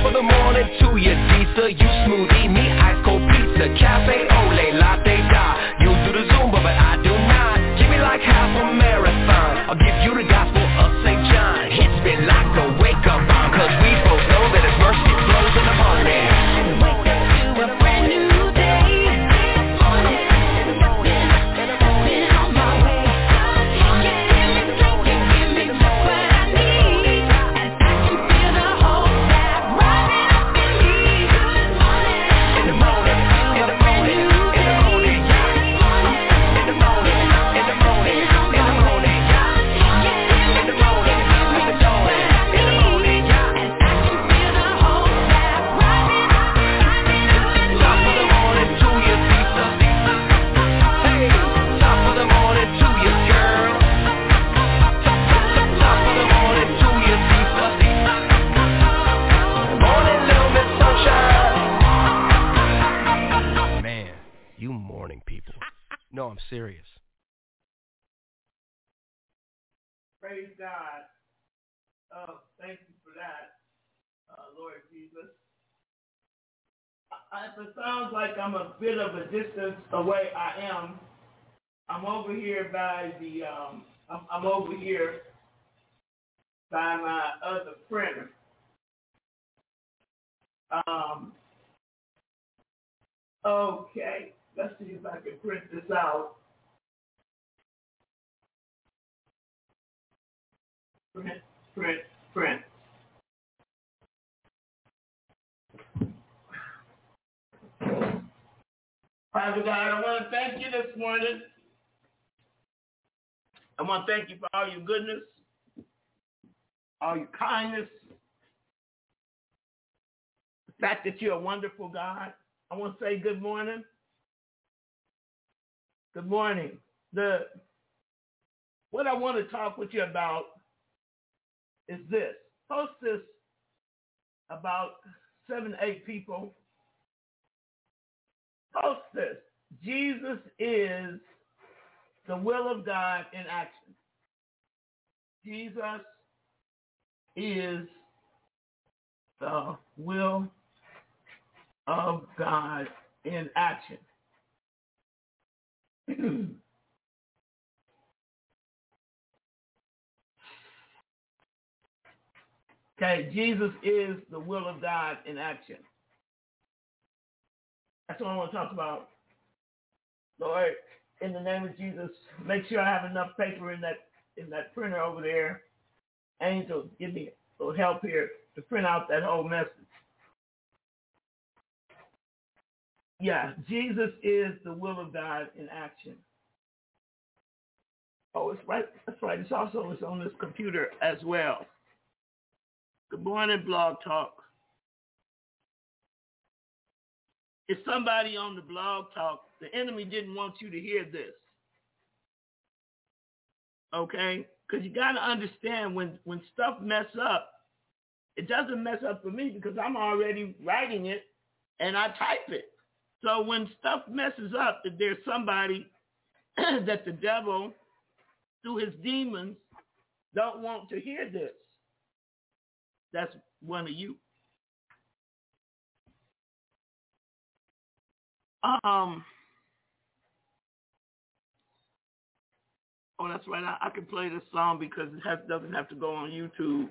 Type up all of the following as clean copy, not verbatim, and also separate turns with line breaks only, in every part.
of the morning to you, Lisa. You smoothie, me ice cold pizza, cafe ole, latte da. You do the Zumba, but I do not. Give me like half a marathon. I'll give you the gospel of St. John. Hits me like a wake-up bomb, cause we both know that His mercy flows in the morning.
Wake up to a brand new day. Been on my way. Give me strength, you give me just what I need. And I can feel the whole vibe rising up in me. Good morning. In the morning, in the morning, in the morning, yeah. In the morning, in the morning, in the morning, yeah. In the morning, in the morning, in the morning, yeah. And I can feel the whole vibe rising up, rising up.
Top of the morning to you, Lisa. Hey, top of the morning to you, girl. Top of the morning to you, Lisa. Morning, little Miss Sunshine. Man, you morning people. No, I'm serious.
Praise God. Thank you for that, Lord Jesus. If it sounds like I'm a bit of a distance away, I am. I'm over here by the. I'm over here by my other printer. Okay, let's see if I can print this out. Print. Father God, I want to thank you this morning. I want to thank you for all your goodness, all your kindness, the fact that you're a wonderful God. I want to say good morning. Good morning. What I want to talk with you about is this. Post this about 7, 8 people. Post this. Jesus is the will of God in action. Jesus is the will of God in action. Okay, Jesus is the will of God in action. That's what I want to talk about. Lord, in the name of Jesus, make sure I have enough paper in that printer over there. Angel, give me a little help here to print out that whole message. Yeah, Jesus is the will of God in action. Oh, it's right. That's right. It's on this computer as well. Good morning, Blog Talk. If somebody on the Blog Talk, the enemy didn't want you to hear this. Okay? Because you got to understand when stuff mess up, it doesn't mess up for me because I'm already writing it and I type it. So when stuff messes up, that there's somebody that the devil, through his demons, don't want to hear this. That's one of you. Oh, that's right. I can play this song because it doesn't have to go on YouTube.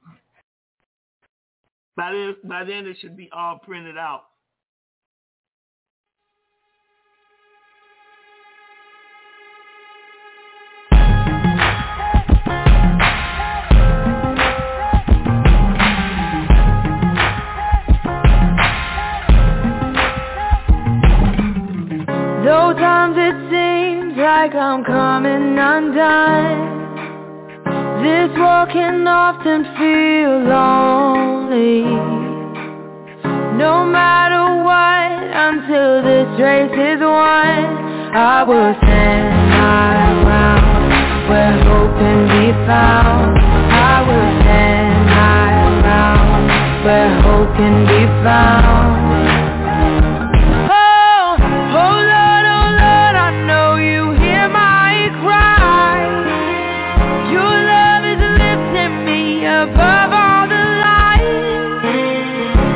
By then, it should be all printed out.
Though times it seems like I'm coming undone, this world can often feel lonely. No matter what, until this race is won, I will stand my ground where hope can be found. I will stand my ground where hope can be found. Above all the lies,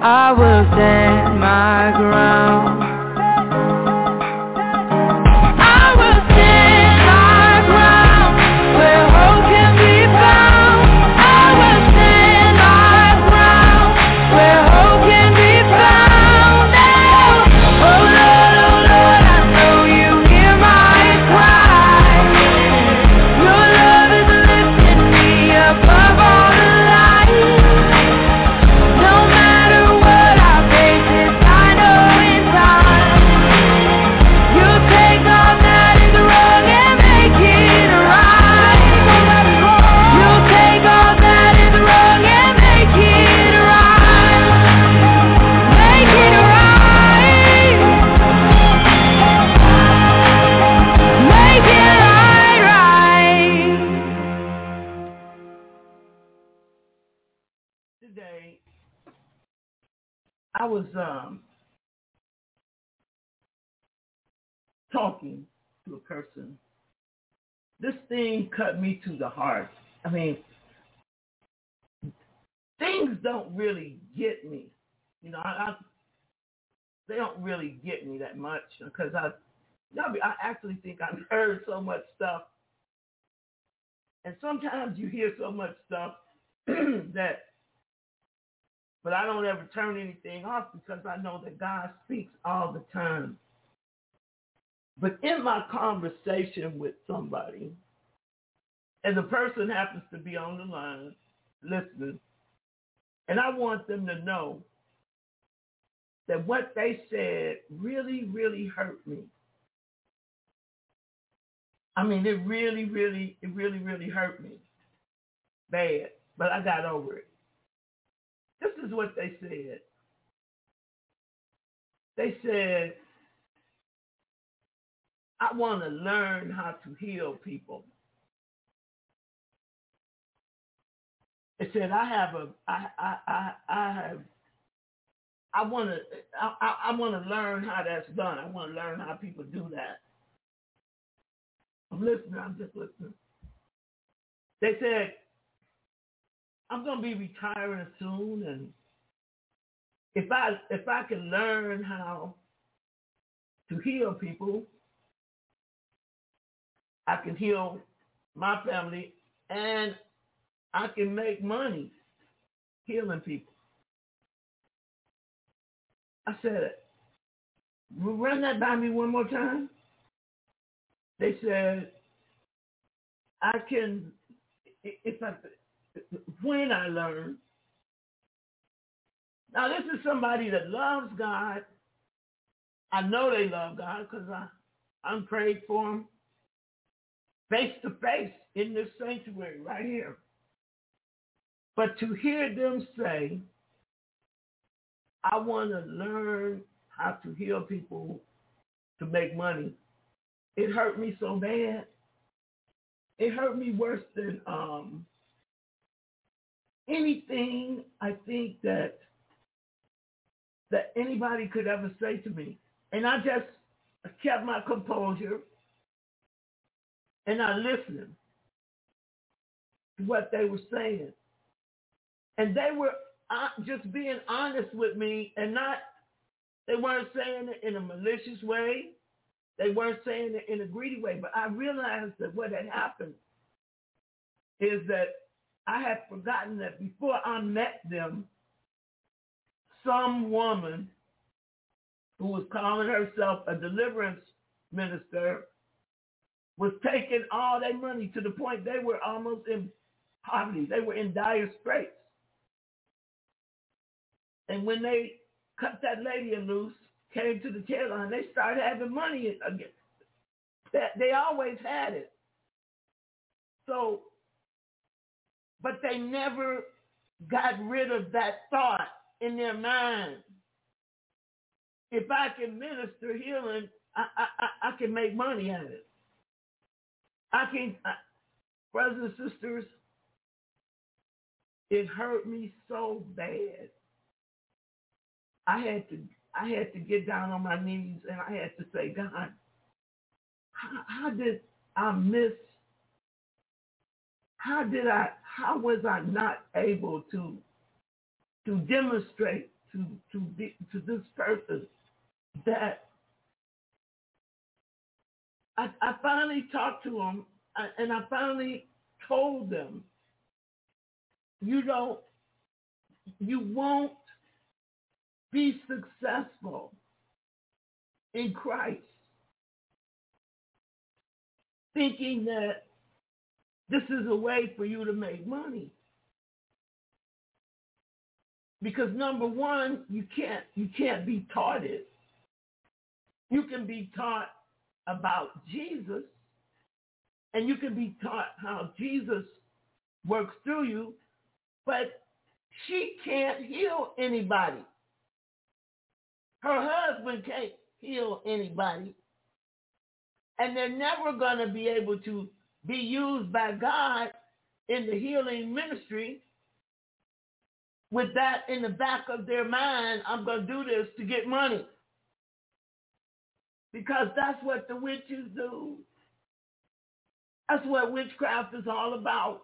I will stand my ground. I will stand my ground where hope can be found. I will stand my ground where hope can be found. Oh Lord, I know you hear my cry. Your love is lifting me above all the light. No matter what I face, it's I know in time. You take all that is wrong and make it right. You take all that is wrong and make it right. Make it right. Make it right.
Today, I was talking to a person. This thing cut me to the heart. I mean, things don't really get me. You know, they don't really get me that much because I actually think I've heard so much stuff. And sometimes you hear so much stuff but I don't ever turn anything off because I know that God speaks all the time. But in my conversation with somebody, and the person happens to be on the line listening, and I want them to know that what they said really, really hurt me. I mean, it really hurt me bad, but I got over it. This is what they said. They said, I want to learn how to heal people. They said, I want to learn how that's done. I want to learn how people do that. I'm listening. I'm just listening. They said, I'm going to be retiring soon, and if I can learn how to heal people, I can heal my family, and I can make money healing people. I said, run that by me one more time. They said, I can, when I learn. Now, this is somebody that loves God. I know they love God because I'm prayed for them face to face in this sanctuary right here. But to hear them say, I want to learn how to heal people to make money, it hurt me so bad. It hurt me worse than anything I think that anybody could ever say to me. And I just kept my composure and I listened to what they were saying. And they were just being honest with me and they weren't saying it in a malicious way. They weren't saying it in a greedy way. But I realized that what had happened is that I had forgotten that before I met them, some woman who was calling herself a deliverance minister was taking all their money to the point they were almost in poverty. They were in dire straits. And when they cut that lady loose, came to the tail line, they started having money again. They always had it. So, but they never got rid of that thought in their mind. If I can minister healing, I can make money at it. Brothers and sisters, it hurt me so bad. I had to get down on my knees and I had to say, God, how did I miss? How was I not able to demonstrate to this person that I finally talked to him, and I finally told them, you won't be successful in Christ thinking that this is a way for you to make money. Because number one, you can't be taught it. You can be taught about Jesus, and you can be taught how Jesus works through you, but she can't heal anybody. Her husband can't heal anybody. And they're never going to be able to be used by God in the healing ministry with that in the back of their mind, I'm going to do this to get money. Because that's what the witches do. That's what witchcraft is all about.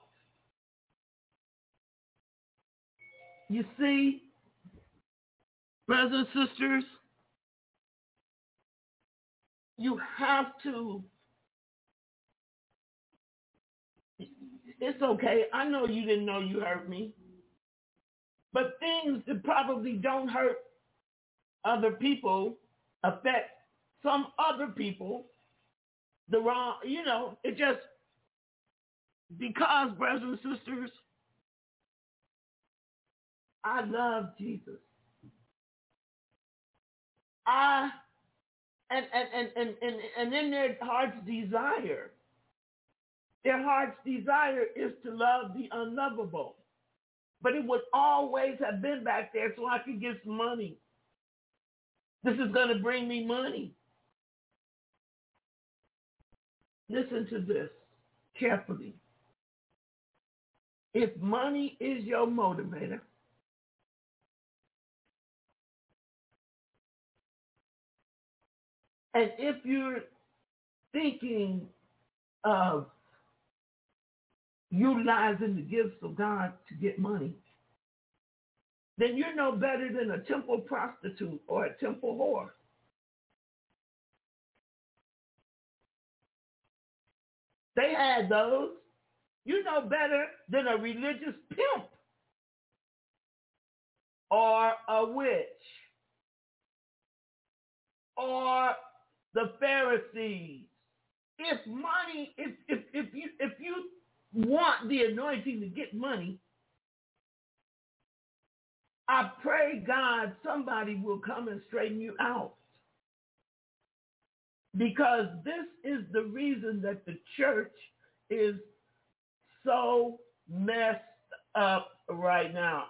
You see, brothers and sisters, you have to, it's okay. I know you didn't know you hurt me. But things that probably don't hurt other people affect some other people the wrong, it just, because, brothers and sisters, I love Jesus. And in their heart's desire is to love the unlovable. But it would always have been back there so I could get some money. This is going to bring me money. Listen to this carefully. If money is your motivator, and if you're thinking of utilizing the gifts of God to get money, then you're no better than a temple prostitute or a temple whore. They had those. You're no better than a religious pimp or a witch or the Pharisees. If you want the anointing to get money, I pray God somebody will come and straighten you out. Because this is the reason that the church is so messed up right now.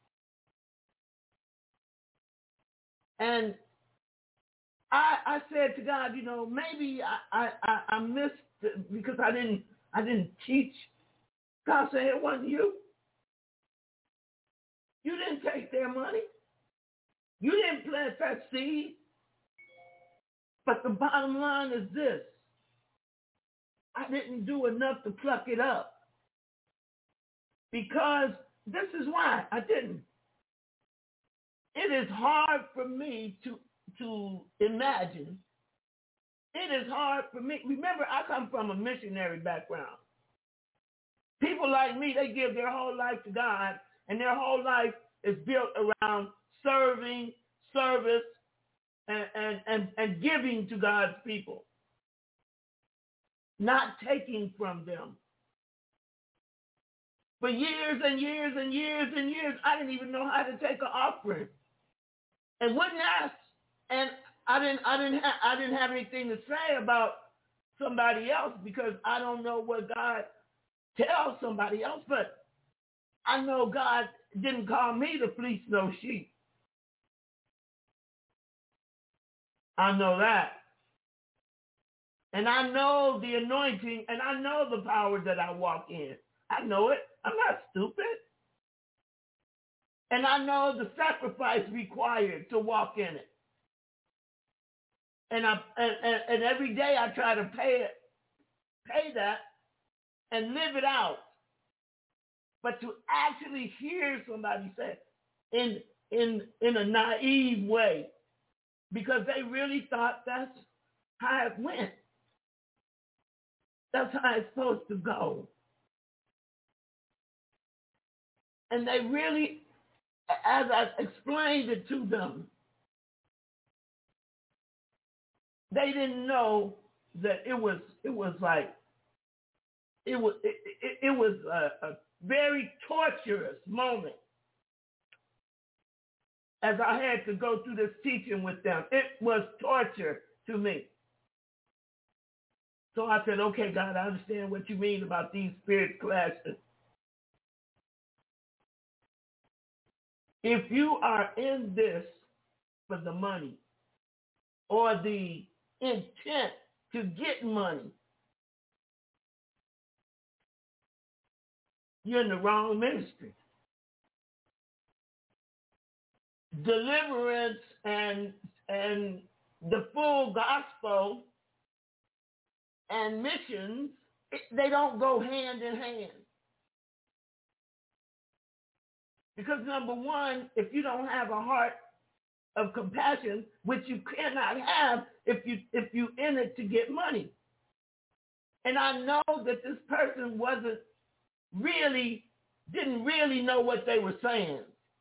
And I said to God, maybe I missed it because I didn't teach. God said, it wasn't you. You didn't take their money. You didn't plant that seed. But the bottom line is this. I didn't do enough to pluck it up. Because this is why I didn't. It is hard for me to imagine. It is hard for me. Remember, I come from a missionary background. People like me, they give their whole life to God, and their whole life is built around serving, service, and giving to God's people, not taking from them. For years and years and years and years, I didn't even know how to take an offering, and wouldn't ask. And I didn't have anything to say about somebody else because I don't know what God tells somebody else. But I know God didn't call me to fleece no sheep. I know that. And I know the anointing, and I know the power that I walk in. I know it. I'm not stupid. And I know the sacrifice required to walk in it. And every day I try to pay that and live it out. But to actually hear somebody say, in a naive way because they really thought that's how it went. That's how it's supposed to go. And they really, as I explained it to them, they didn't know that it was a very torturous moment as I had to go through this teaching with them. It was torture to me. So I said, okay, God, I understand what you mean about these spirit clashes. If you are in this for the money or the intent to get money, you're in the wrong ministry. Deliverance and the full gospel and missions, they don't go hand in hand. Because number one, if you don't have a heart of compassion, which you cannot have if you in it to get money. And I know that this person didn't really know what they were saying.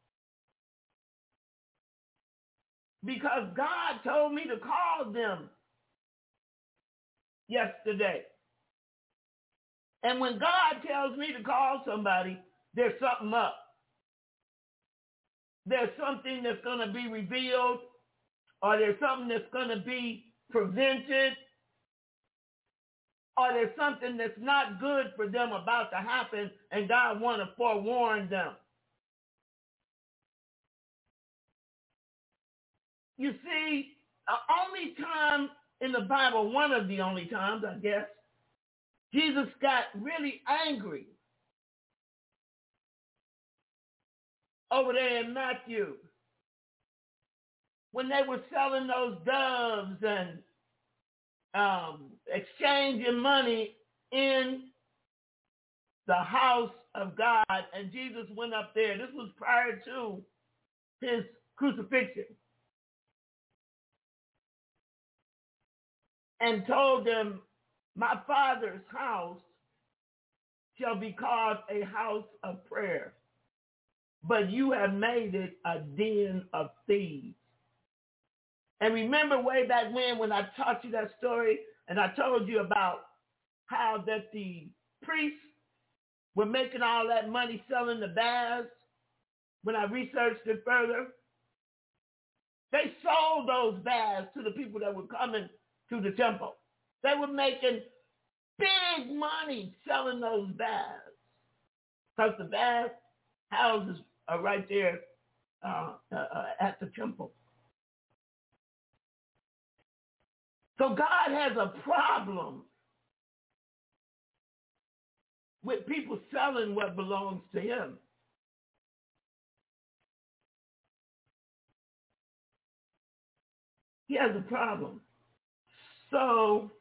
Because God told me to call them yesterday. And when God tells me to call somebody, there's something up. There's something that's going to be revealed, or there's something that's going to be prevented, or there's something that's not good for them about to happen, and God wants to forewarn them. You see, the only time in the Bible, one of the only times, I guess, Jesus got really angry over there in Matthew when they were selling those doves and exchanging money in the house of God, and Jesus went up there. This was prior to his crucifixion. And told them, my Father's house shall be called a house of prayer, but you have made it a den of thieves. And remember way back when I taught you that story, and I told you about how that the priests were making all that money selling the baths. When I researched it further, they sold those baths to the people that were coming to the temple. They were making big money selling those baths because the bath houses are right there at the temple. So God has a problem with people selling what belongs to him. He has a problem. So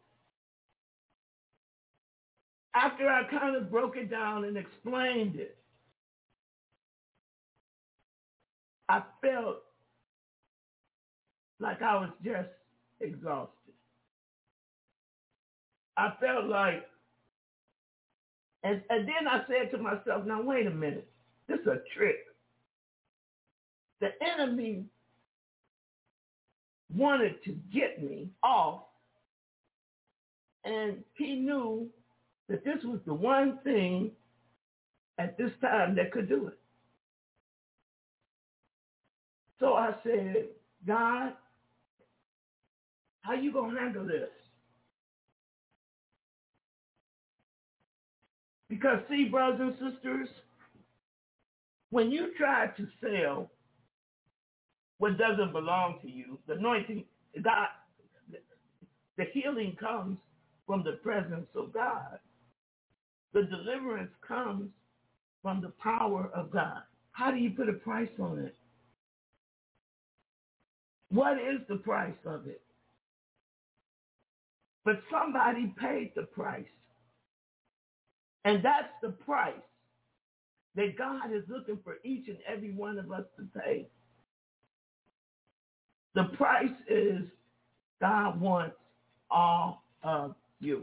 after I kind of broke it down and explained it, I felt like I was just exhausted. I felt like, and then I said to myself, now wait a minute, this is a trick. The enemy wanted to get me off, and he knew that this was the one thing at this time that could do it. So I said, God, how you going to handle this? Because see, brothers and sisters, when you try to sell what doesn't belong to you, the anointing, God, the healing comes from the presence of God. The deliverance comes from the power of God. How do you put a price on it? What is the price of it? But somebody paid the price. And that's the price that God is looking for each and every one of us to pay. The price is God wants all of you.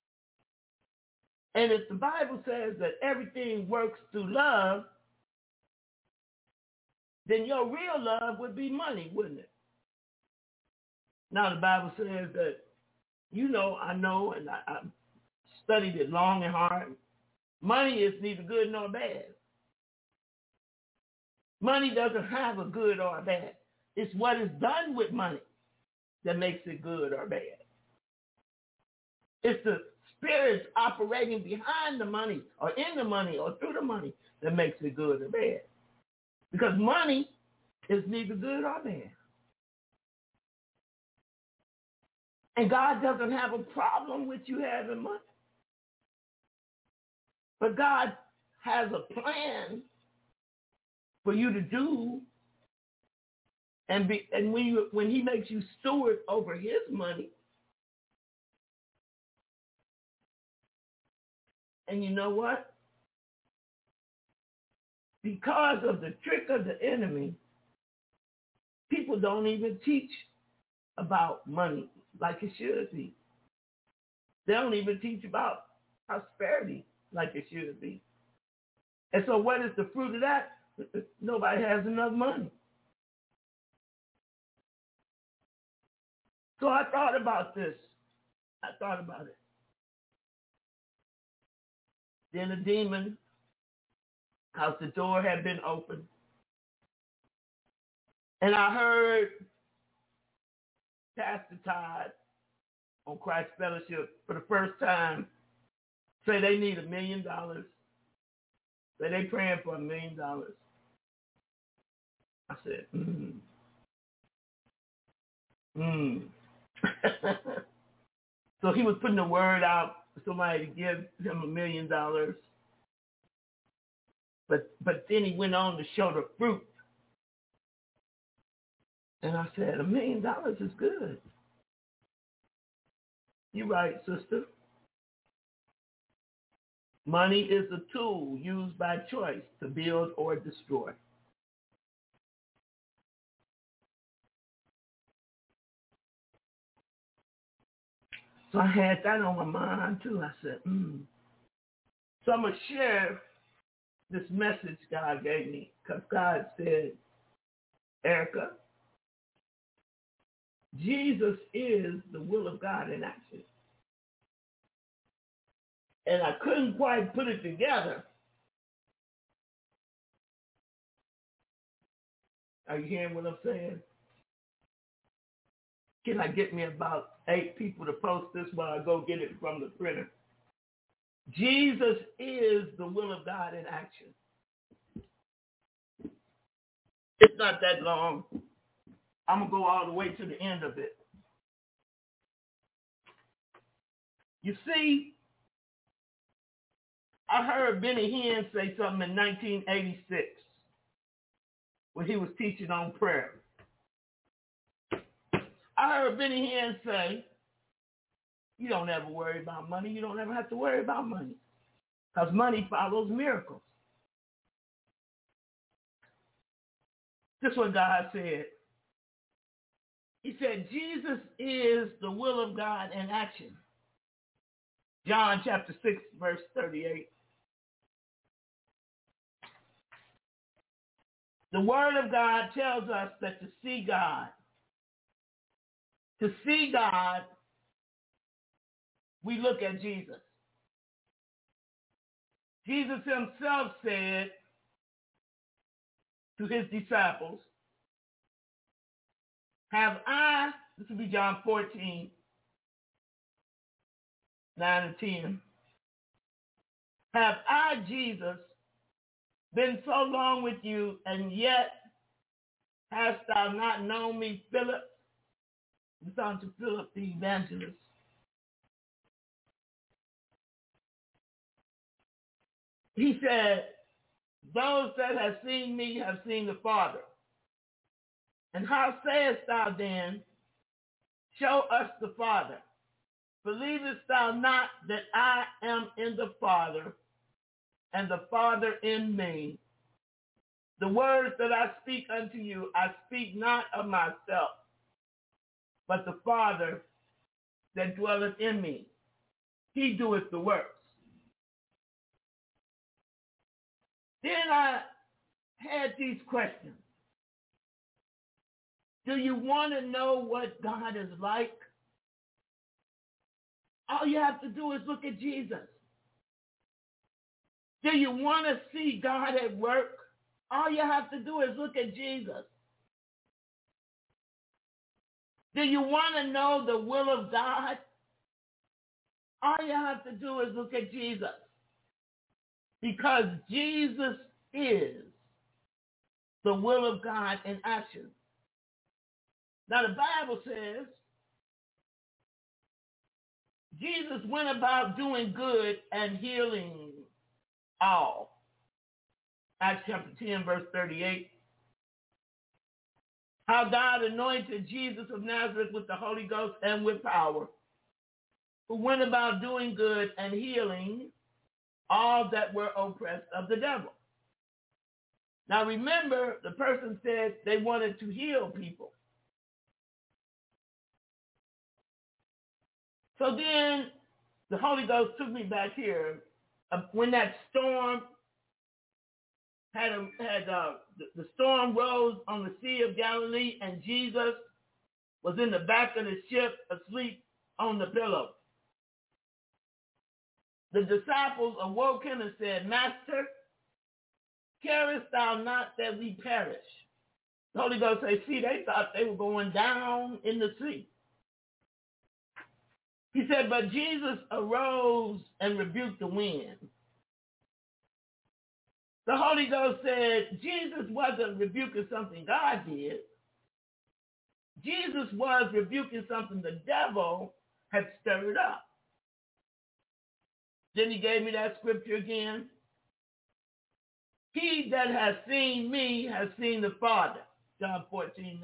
And if the Bible says that everything works through love, then your real love would be money, wouldn't it? Now the Bible says that, I know, and I studied it long and hard. Money is neither good nor bad. Money doesn't have a good or a bad. It's what is done with money that makes it good or bad. It's the spirits operating behind the money or in the money or through the money that makes it good or bad. Because money is neither good or bad. And God doesn't have a problem with you having money. But God has a plan for you to do, and when he makes you steward over his money, and you know what? Because of the trick of the enemy, people don't even teach about money like it should be. They don't even teach about prosperity like it should be. And so what is the fruit of that? Nobody has enough money. So I thought about this. I thought about it. Then a demon, because the door had been opened. And I heard Pastor Todd on Christ Fellowship for the first time say they need $1 million. Say they praying for $1 million. I said, So he was putting the word out for somebody to give him $1 million. But then he went on to show the fruit. And I said, $1 million is good. You're right, sister. Money is a tool used by choice to build or destroy. So I had that on my mind too. I said, So I'm going to share this message God gave me, because God said, Erica, Jesus is the will of God in action. And I couldn't quite put it together. Are you hearing what I'm saying? Can I get me about 8 people to post this while I go get it from the printer? Jesus is the will of God in action. It's not that long. I'm going to go all the way to the end of it. You see, I heard Benny Hinn say something in 1986 when he was teaching on prayer. I heard Benny Hinn say, you don't ever worry about money. You don't ever have to worry about money, because money follows miracles. This is what God said. He said, Jesus is the will of God in action. John chapter 6, verse 38. The word of God tells us that to see God, we look at Jesus. Jesus himself said to his disciples, this will be John 14, 9 and 10. Have I, Jesus, been so long with you, and yet hast thou not known me, Philip? It's on to Philip the evangelist. He said, those that have seen me have seen the Father. And how sayest thou then, show us the Father? Believest thou not that I am in the Father, and the Father in me? The words that I speak unto you, I speak not of myself, but the Father that dwelleth in me. He doeth the works. Then I had these questions. Do you want to know what God is like? All you have to do is look at Jesus. Do you want to see God at work? All you have to do is look at Jesus. Do you want to know the will of God? All you have to do is look at Jesus. Because Jesus is the will of God in action. Now the Bible says Jesus went about doing good and healing all. Acts chapter 10, verse 38. How God anointed Jesus of Nazareth with the Holy Ghost and with power, who went about doing good and healing all that were oppressed of the devil. Now remember, the person said they wanted to heal people. So then the Holy Ghost took me back here when that storm the storm rose on the Sea of Galilee, and Jesus was in the back of the ship asleep on the pillow. The disciples awoke him and said, Master, carest thou not that we perish? The Holy Ghost said, see, they thought they were going down in the sea. He said, but Jesus arose and rebuked the wind. The Holy Ghost said, Jesus wasn't rebuking something God did. Jesus was rebuking something the devil had stirred up. Then he gave me that scripture again. He that has seen me has seen the Father. John 14:9.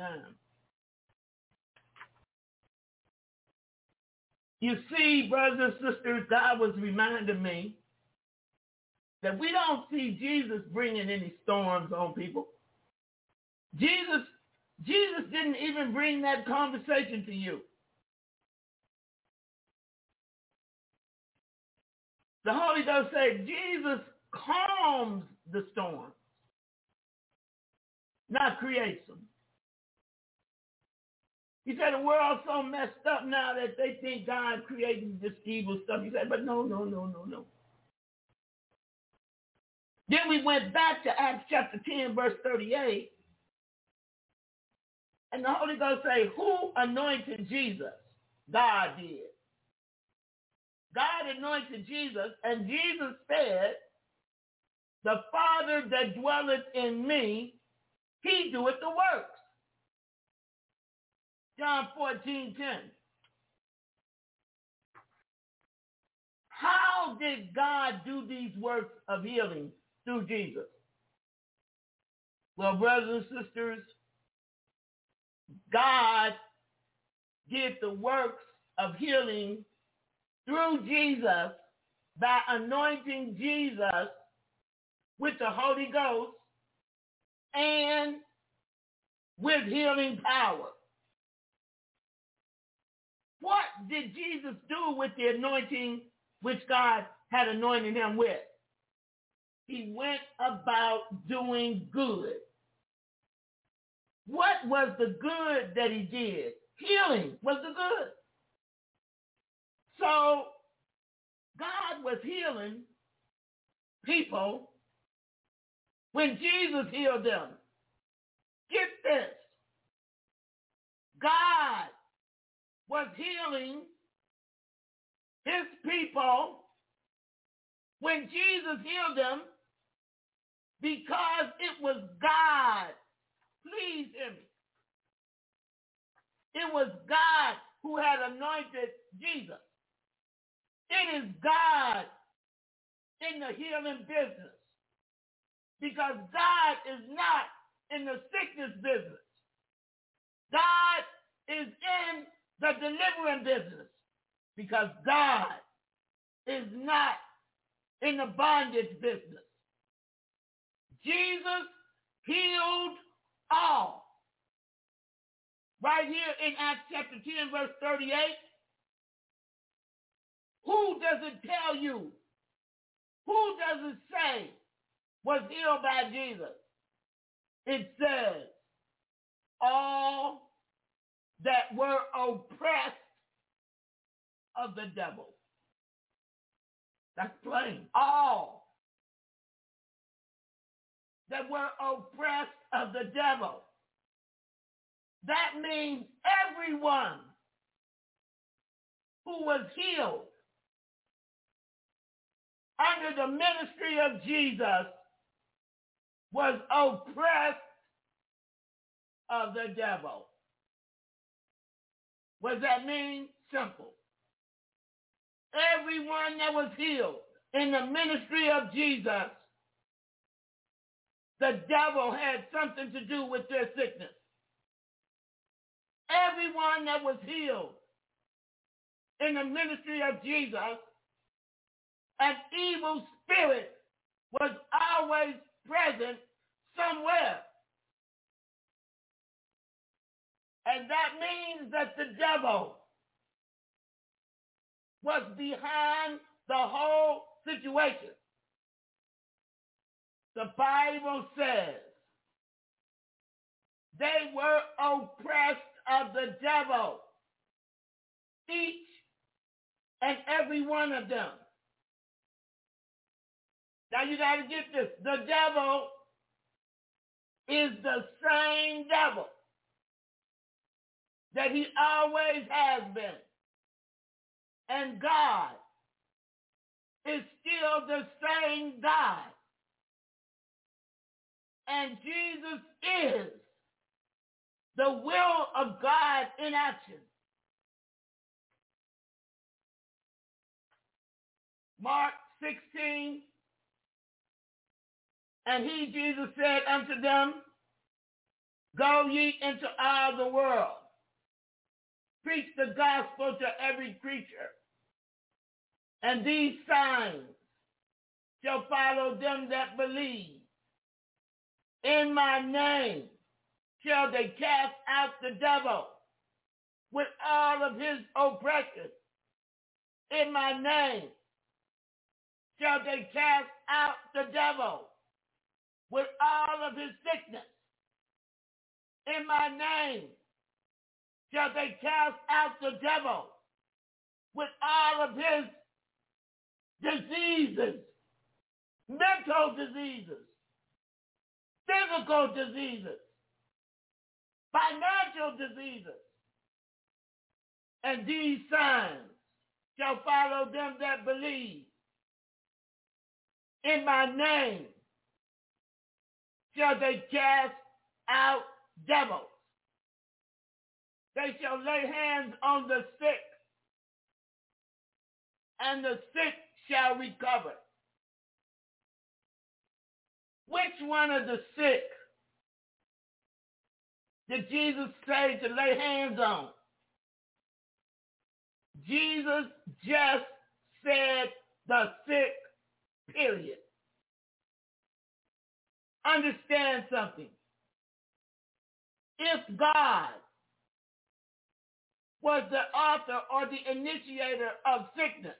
You see, brothers and sisters, God was reminding me that we don't see Jesus bringing any storms on people. Jesus didn't even bring that conversation to you. The Holy Ghost said Jesus calms the storm, not creates them. He said the world's so messed up now that they think God created this evil stuff. He said, but no. Then we went back to Acts chapter 10, verse 38. And the Holy Ghost said, who anointed Jesus? God did. God anointed Jesus, and Jesus said, the Father that dwelleth in me, he doeth the works. John 14:10. How did God do these works of healing through Jesus? Well, brothers and sisters, God did the works of healing through Jesus by anointing Jesus with the Holy Ghost and with healing power. What did Jesus do with the anointing which God had anointed him with? He went about doing good. What was the good that he did? Healing was the good. So God was healing people when Jesus healed them. Get this. God was healing his people when Jesus healed them because it was God. Please hear me. It was God who had anointed Jesus. It is God in the healing business because God is not in the sickness business. God is in the delivering business because God is not in the bondage business. Jesus healed all. Right right here in Acts chapter 10, verse 38, who does it tell you? Who does it say was healed by Jesus? It says, all that were oppressed of the devil. That's plain. All that were oppressed of the devil. That means everyone who was healed under the ministry of Jesus was oppressed of the devil. What does that mean? Simple. Everyone that was healed in the ministry of Jesus, the devil had something to do with their sickness. Everyone that was healed in the ministry of Jesus, an evil spirit was always present somewhere. And that means that the devil was behind the whole situation. The Bible says they were oppressed of the devil, each and every one of them. Now you got to get this. The devil is the same devil that he always has been. And God is still the same God. And Jesus is the will of God in action. Mark 16, and he, Jesus, said unto them, go ye into all the world, preach the gospel to every creature, and these signs shall follow them that believe. In my name shall they cast out the devil with all of his oppression. In my name shall they cast out the devil with all of his sickness. In my name shall they cast out the devil with all of his diseases, mental diseases, physical diseases, financial diseases. And these signs shall follow them that believe. In my name shall they cast out devils. They shall lay hands on the sick, and the sick shall recover. Which one of the sick did Jesus say to lay hands on? Jesus just said the sick, period. Understand something. If God was the author or the initiator of sickness,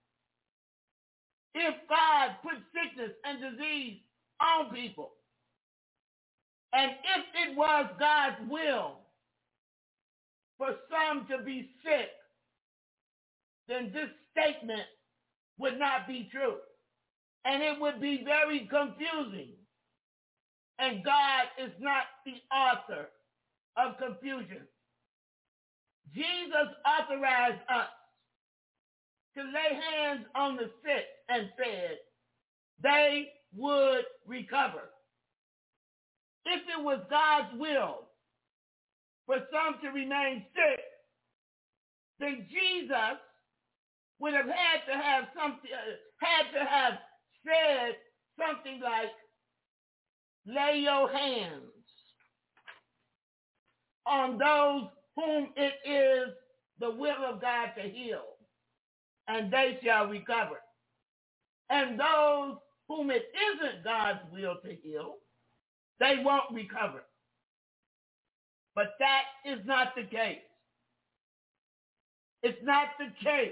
if God put sickness and disease on people, and if it was God's will for some to be sick, then this statement would not be true. And it would be very confusing. And God is not the author of confusion. Jesus authorized us to lay hands on the sick and said they would recover. If it was God's will for some to remain sick, then Jesus would have had to have said something like, lay your hands on those whom it is the will of God to heal, and they shall recover. And those whom it isn't God's will to heal, they won't recover. But that is not the case. It's not the case.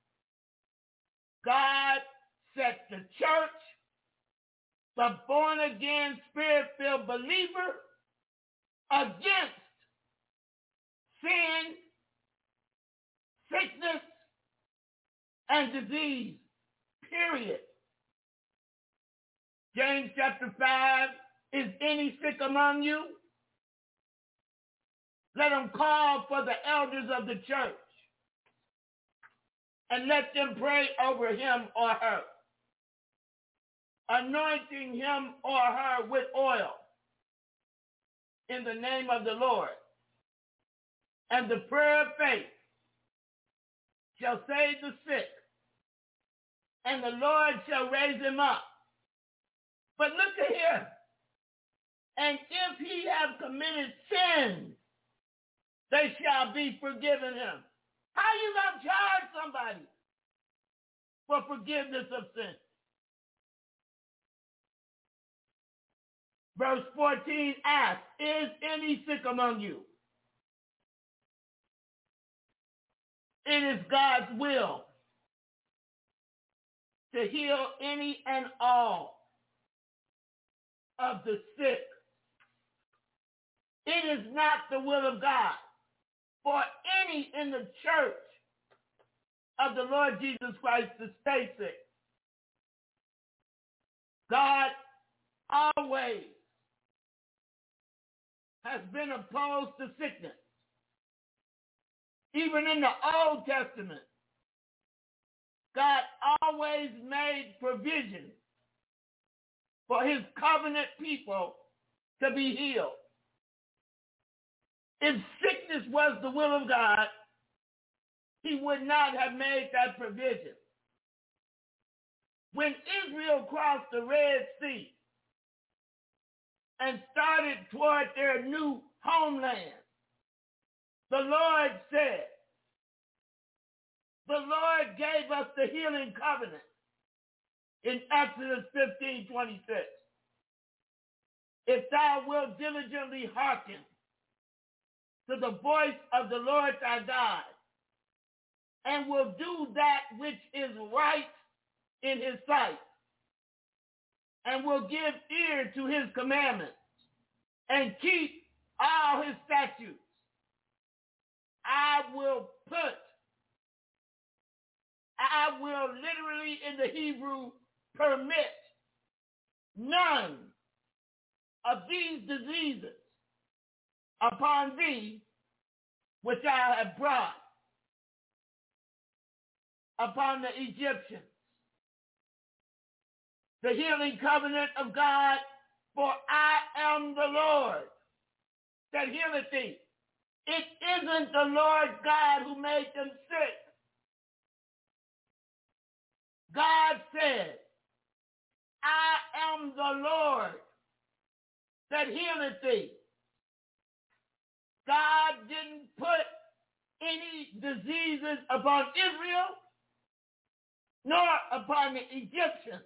God set the church, the born-again, spirit-filled believer, against sin, sickness, and disease, period. James chapter 5, is any sick among you? Let them call for the elders of the church and let them pray over him or her, anointing him or her with oil in the name of the Lord. And the prayer of faith shall save the sick, and the Lord shall raise him up. But look at here. And if he have committed sin, they shall be forgiven him. How you going to charge somebody for forgiveness of sin? Verse 14 asks, is any sick among you? It is God's will to heal any and all of the sick. It is not the will of God for any in the church of the Lord Jesus Christ to stay sick. God always has been opposed to sickness. Even in the Old Testament, God always made provision for his covenant people to be healed. If sickness was the will of God, he would not have made that provision. When Israel crossed the Red Sea and started toward their new homeland, the Lord said, the Lord gave us the healing covenant in Exodus 15:26. If thou wilt diligently hearken to the voice of the Lord thy God, and will do that which is right in his sight, and will give ear to his commandments, and keep all his statutes, I will literally in the Hebrew permit none of these diseases upon thee which I have brought upon the Egyptians. The healing covenant of God, for I am the Lord that healeth thee. It isn't the Lord God who made them sick. God said, I am the Lord that healeth thee. God didn't put any diseases upon Israel, nor upon the Egyptians.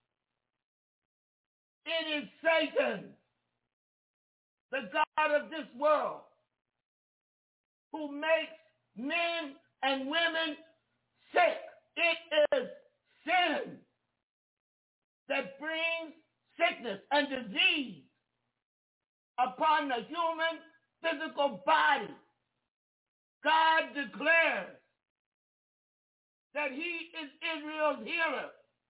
It is Satan, the God of this world, who makes men and women sick. It is sin that brings sickness and disease upon the human physical body. God declares that he is Israel's healer.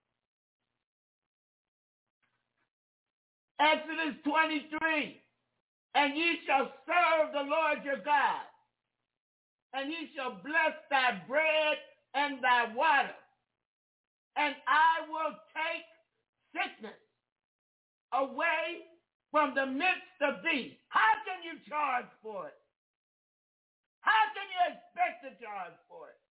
Exodus 23, and ye shall serve the Lord your God, and he shall bless thy bread and thy water, and I will take sickness away from the midst of thee. How can you charge for it? How can you expect to charge for it?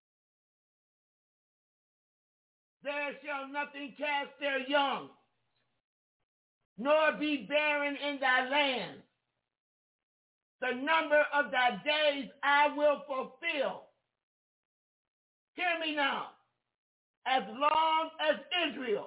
There shall nothing cast their young, nor be barren in thy land. The number of thy days I will fulfill. Hear me now. As long as Israel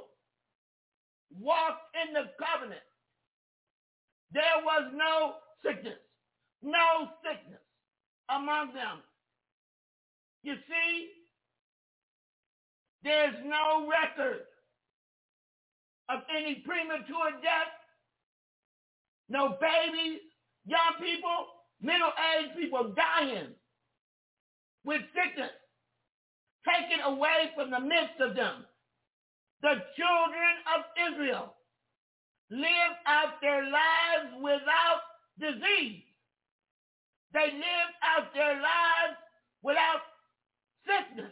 walked in the covenant, there was no sickness. no sickness among them. You see, there's no record of any premature death, no babies, young people, middle-aged people dying with sickness taken away from the midst of them. The children of Israel lived out their lives without disease. They lived out their lives without sickness.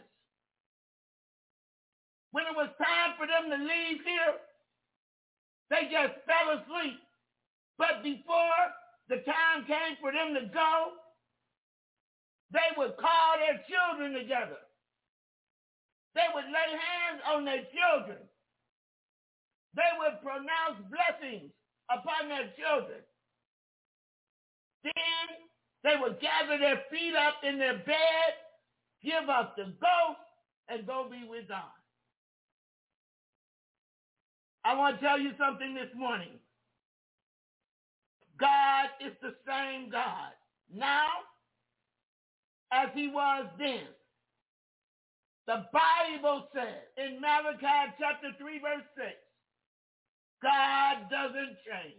When it was time for them to leave here, they just fell asleep. But before the time came for them to go, they would call their children together. They would lay hands on their children. They would pronounce blessings upon their children. Then they would gather their feet up in their bed, give up the ghost, and go be with God. I want to tell you something this morning. God is the same God now as he was then. The Bible says in Malachi chapter 3, verse 6, God doesn't change.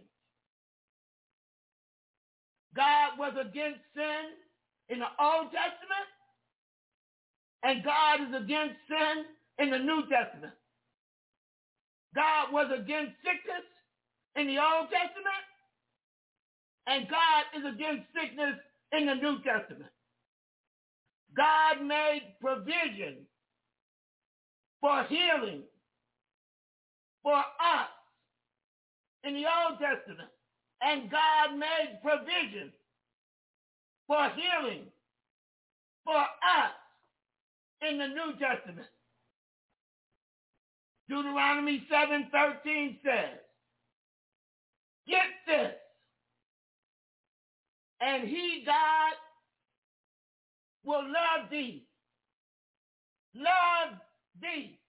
God was against sin in the Old Testament, and God is against sin in the New Testament. God was against sickness in the Old Testament, and God is against sickness in the New Testament. God made provision for healing for us in the Old Testament, and God made provision for healing for us in the New Testament. Deuteronomy 7:13 says, get this, and he, God, will love thee. Love thee.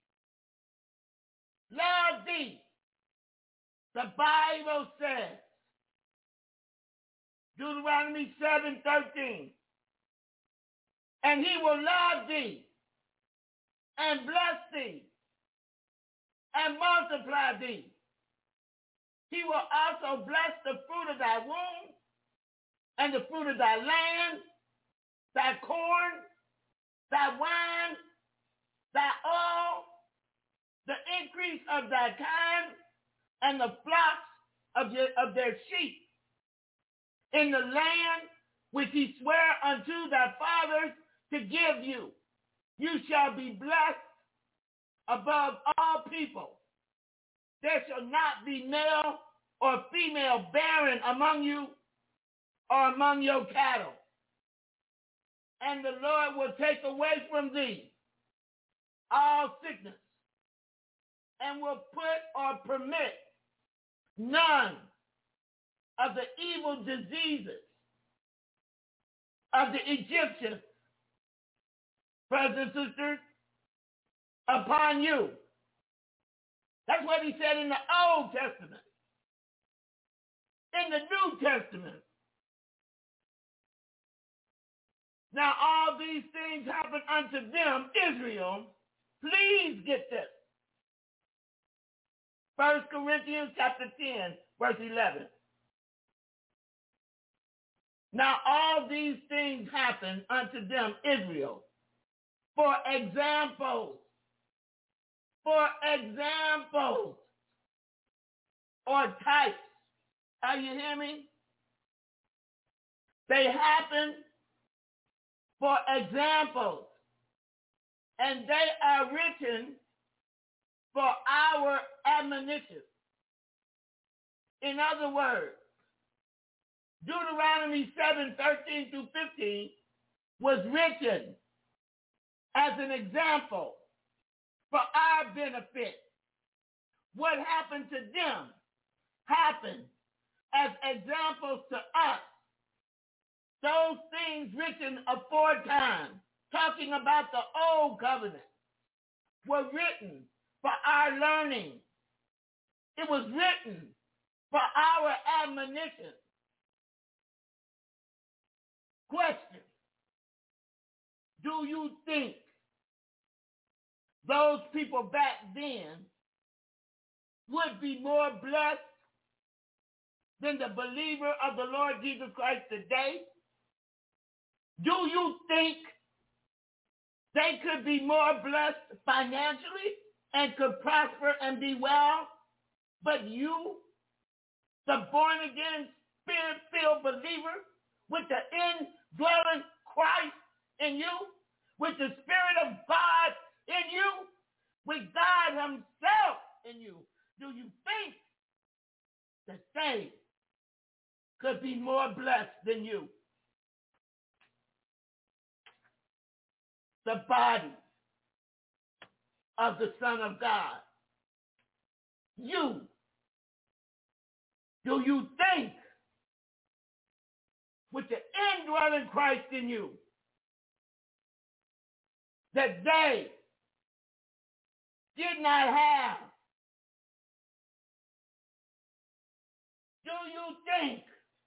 Love thee. The Bible says, Deuteronomy 7:13, and he will love thee and bless thee and multiply thee. He will also bless the fruit of thy womb and the fruit of thy land, thy corn, thy wine, thy oil, the increase of thy kind, and the flocks of their sheep. In the land which he sware unto thy fathers to give you, you shall be blessed above all people. There shall not be male or female barren among you or among your cattle. And the Lord will take away from thee all sickness and will put or permit none of the evil diseases of the Egyptians, brothers and sisters, upon you. That's what he said in the Old Testament. In the New Testament, now all these things happen unto them, Israel. Please get this. 1 Corinthians chapter 10, verse 11. Now all these things happen unto them, Israel, for examples, or types. Are you hear me? They happen for examples, and they are written for our admonition. In other words, Deuteronomy 7:13 through 15 was written as an example for our benefit. What happened to them happened as examples to us. Those things written aforetime, talking about the old covenant, were written for our learning. It was written for our admonition. Question. Do you think those people back then would be more blessed than the believer of the Lord Jesus Christ today? Do you think they could be more blessed financially and could prosper and be well? But you, the born-again, spirit-filled believer with the indwelling Christ in you, with the Spirit of God in you, with God himself in you, do you think that they could be more blessed than you? The body of the Son of God. You. Do you think with the indwelling Christ in you that they did not have? Do you think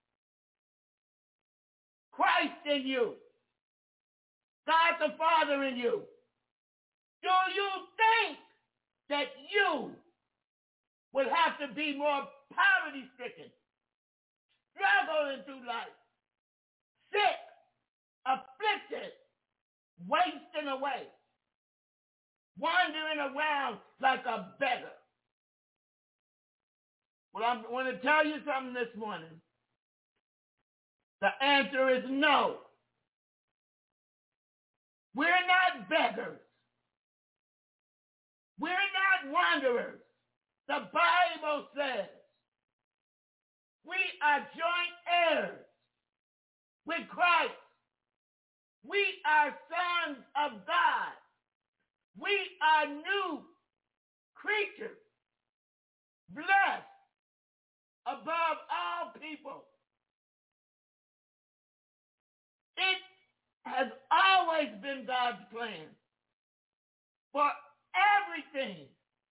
Christ in you, God the Father in you, do you think that you would have to be more poverty-stricken, struggling through life, sick, afflicted, wasting away, wandering around like a beggar? Well, I want to tell you something this morning. The answer is no. We're not beggars. We're not wanderers. The Bible says we are joint heirs with Christ. We are sons of God. We are new creatures, blessed above all people. It has always been God's plan for everything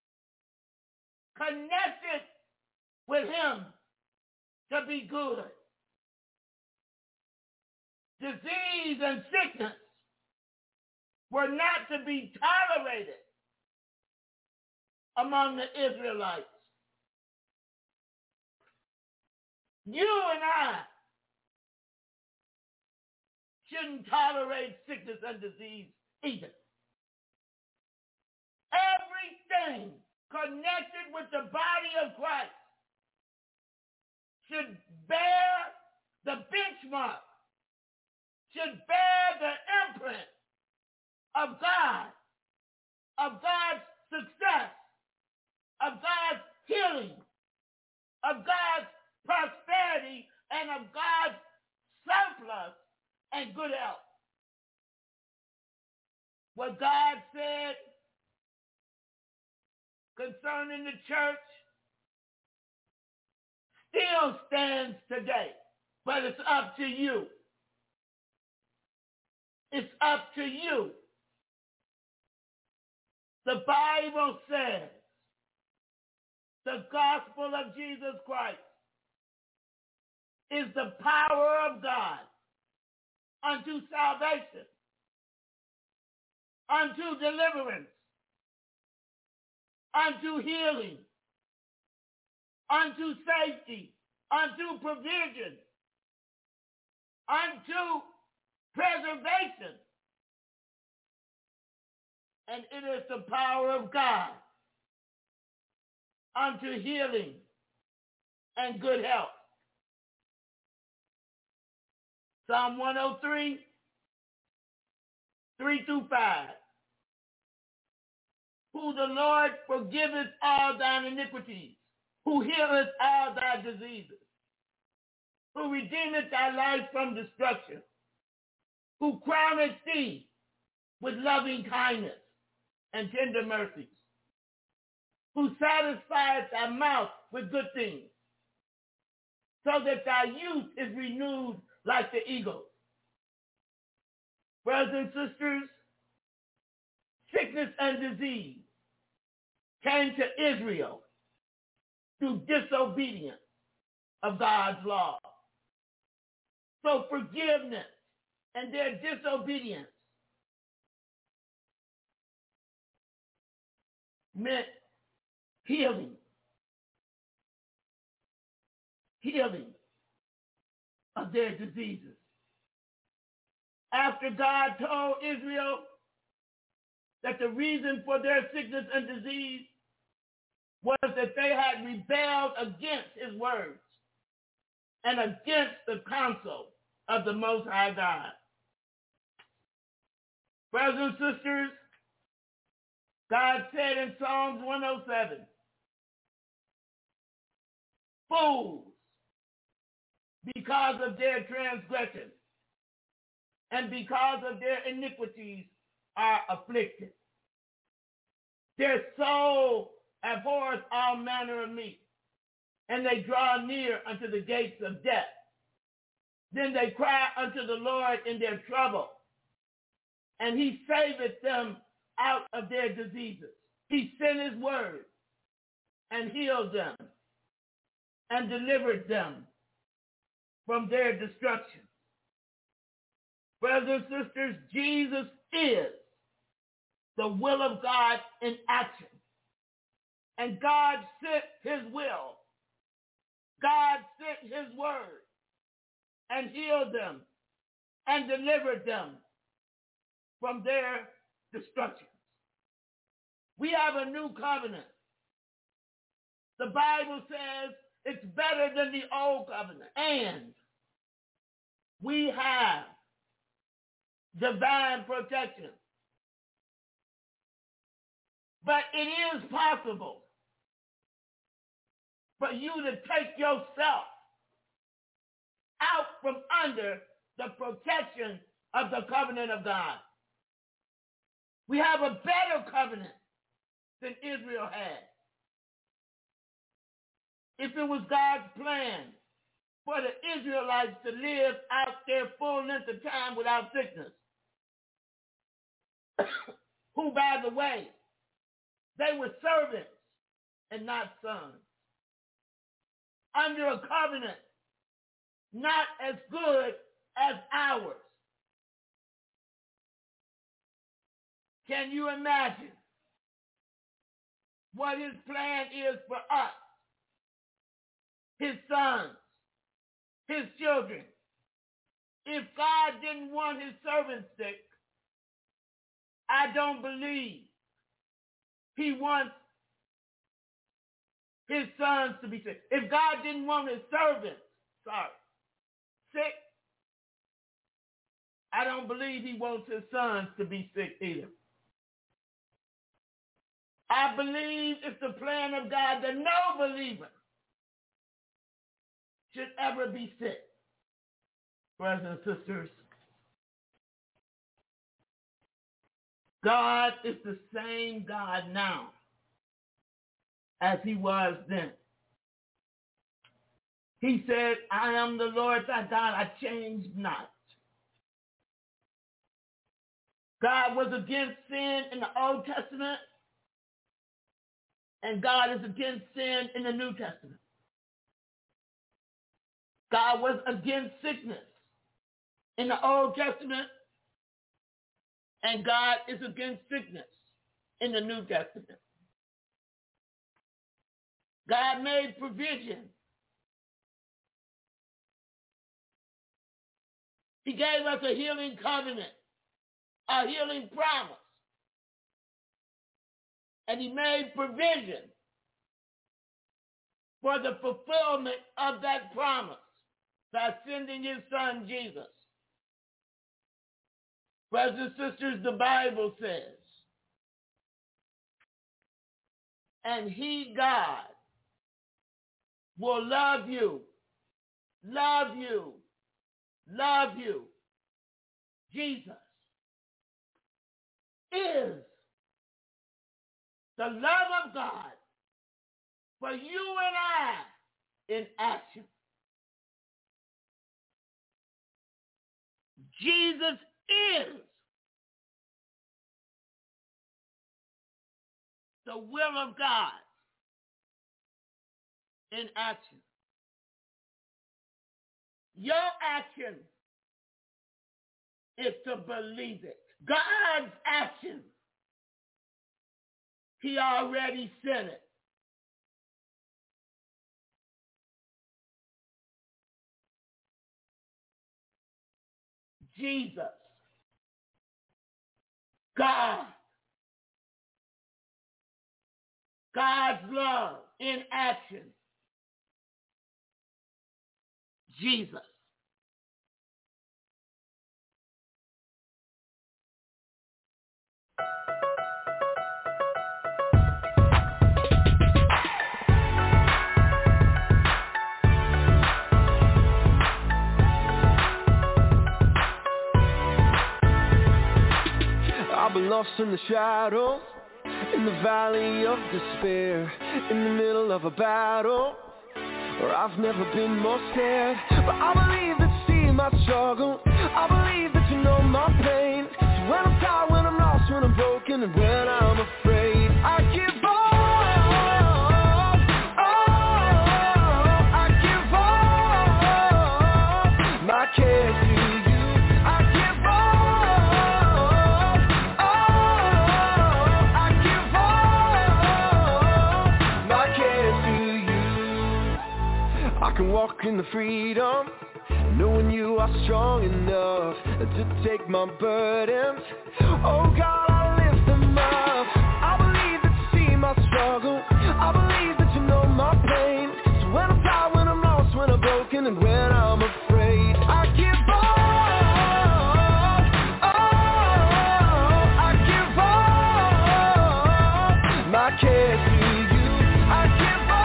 connected with him to be good. Disease and sickness were not to be tolerated among the Israelites. You and I shouldn't tolerate sickness and disease either. Everything connected with the body of Christ should bear the benchmark, should bear the imprint of God, of God's success, of God's healing, of God's prosperity, and of God's surplus and good health. What God said concerning the church still stands today, but it's up to you. It's up to you. The Bible says the gospel of Jesus Christ is the power of God unto salvation, unto deliverance, unto healing, unto safety, unto provision, unto preservation. And it is the power of God unto healing and good health. Psalm 103, 3-5. Who the Lord forgiveth all thine iniquities, who healeth all thy diseases, who redeemeth thy life from destruction, who crowneth thee with loving kindness and tender mercies, who satisfieth thy mouth with good things, so that thy youth is renewed like the eagle. Brothers and sisters, sickness and disease came to Israel through disobedience of God's law. So forgiveness and their disobedience meant healing of their diseases. After God told Israel that the reason for their sickness and disease was that they had rebelled against his words and against the counsel of the Most High God. Brothers and sisters, God said in Psalms 107, fools, because of their transgressions and because of their iniquities, are afflicted. Their soul abhors all manner of meat, and they draw near unto the gates of death. Then they cry unto the Lord in their trouble, and he saveth them out of their diseases. He sent his word and healed them and delivered them from their destruction. Brothers and sisters, Jesus is the will of God in action. And God sent his will. God sent his word and healed them and delivered them from their destruction. We have a new covenant. The Bible says it's better than the old covenant. And we have divine protection. But it is possible for you to take yourself out from under the protection of the covenant of God. We have a better covenant than Israel had. If it was God's plan for the Israelites to live out their full length of time without sickness, who, by the way, they were servants and not sons, under a covenant not as good as ours. Can you imagine what his plan is for us, his sons, his children? If God didn't want his servants sick, I don't believe he wants his sons to be sick. If God didn't want his servants, sick, I don't believe he wants his sons to be sick either. I believe it's the plan of God that no believer should ever be sick. Brothers and sisters, God is the same God now as he was then. He said, I am the Lord thy God, I change not. God was against sin in the Old Testament, and God is against sin in the New Testament. God was against sickness in the Old Testament, and God is against sickness in the New Testament. God made provision. He gave us a healing covenant, a healing promise. And he made provision for the fulfillment of that promise by sending his son Jesus. Brothers and sisters, the Bible says, and he, God, will love you, love you, love you. Jesus is the love of God for you and I in action. Jesus is the will of God in action. Your action is to believe it. God's action, he already sent it. Jesus, God, God's love in action. Jesus.
I've been lost in the shadows, in the valley of despair, in the middle of a battle, where I've never been more scared. But I believe that you see my struggle, I believe that you know my pain. So when I'm tired, when I'm lost, when I'm broken, and when I'm afraid, I give up. I give up my cares to you. I can walk in the freedom, knowing you are strong enough to take my burdens. Oh God, I lift them up. I believe that you see my struggle, I believe that you know my pain. So when I'm tired, when I'm lost, when I'm broken, and when I'm afraid, I give up. I give up my cares to you. I give up.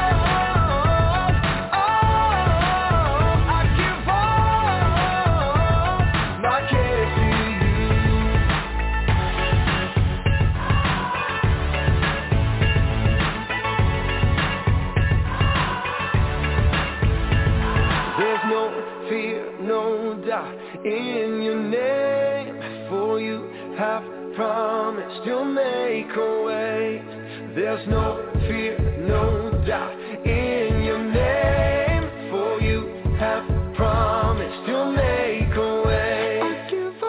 In your name, for you have promised you'll make a way. There's no fear, no doubt in your name, for you have promised you'll make a way. I give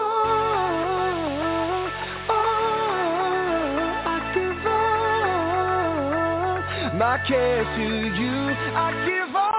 up, my cares to you. I give up.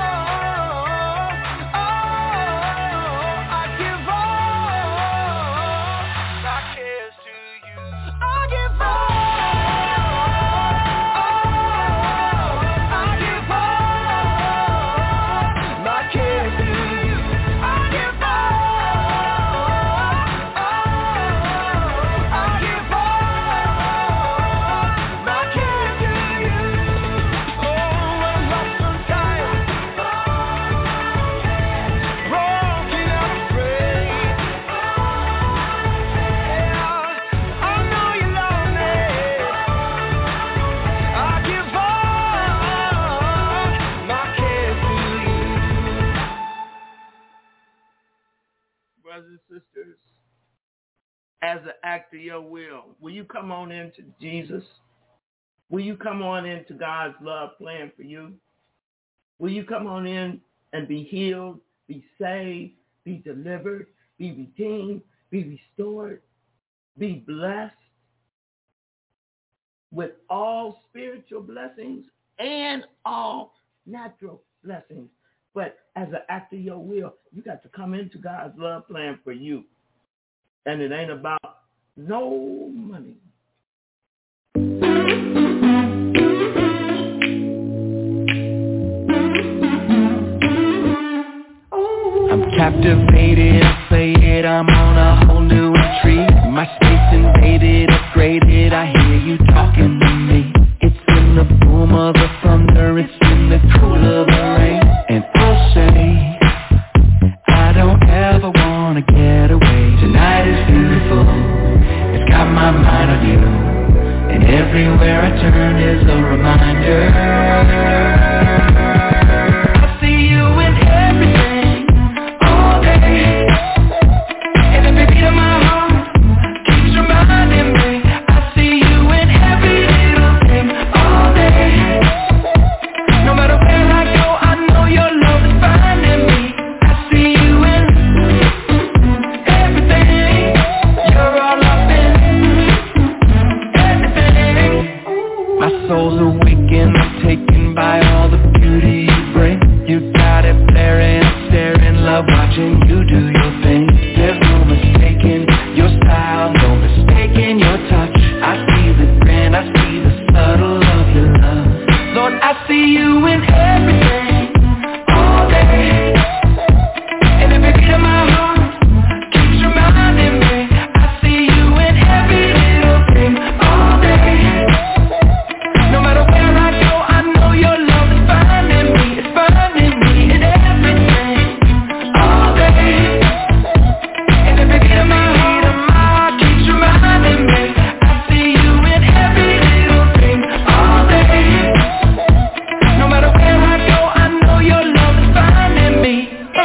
Sisters, as an act of your will you come on into Jesus? Will you come on into God's love plan for you? Will you come on in and be healed, be saved, be delivered, be redeemed, be restored, be blessed with all spiritual blessings and all natural blessings? But as an act of your will, you got to come into God's love plan for you. And it ain't about no money.
I'm captivated, I say it, I'm on a whole new retreat. My space invaded, upgraded, I hear you talking to me. It's in the boom of the thunder, it's in the cool of the rain. And I'll say, I don't ever wanna get away. Tonight is beautiful, it's got my mind on you. And everywhere I turn is a reminder. I see you in everything, all day. And every beat of my heart keeps reminding me. I see you in every little thing, all day. No matter where I go, I know your love is finding me. I see you in everything. you do your thing. There's no mistaking your style, no mistaking your touch. I see the grin, I see the subtle of your love. Lord, I see you in everything, all day. And every beat of my heart keeps reminding me. I see you in every little thing, all day. No matter where I go, I know your love is finding me. It's finding me in everything, all day. And every beat of my heart keeps reminding me. I see you in every little thing, all day. No matter where I go, I know your love is finding me.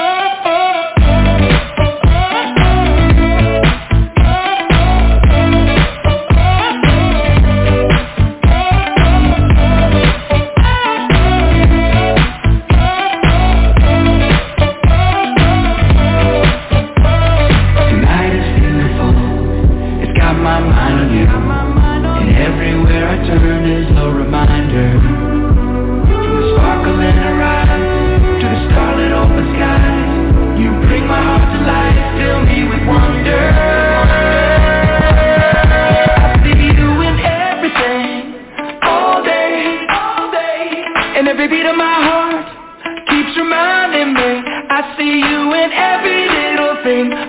Tonight is beautiful, it's got my mind on you. And everywhere I turn is a reminder. From the sparkle in her eyes to the starlit open skies, you bring my heart to life, fill me with wonder. I see you in everything, all day. And every beat of my heart keeps reminding me. I see you in every little thing,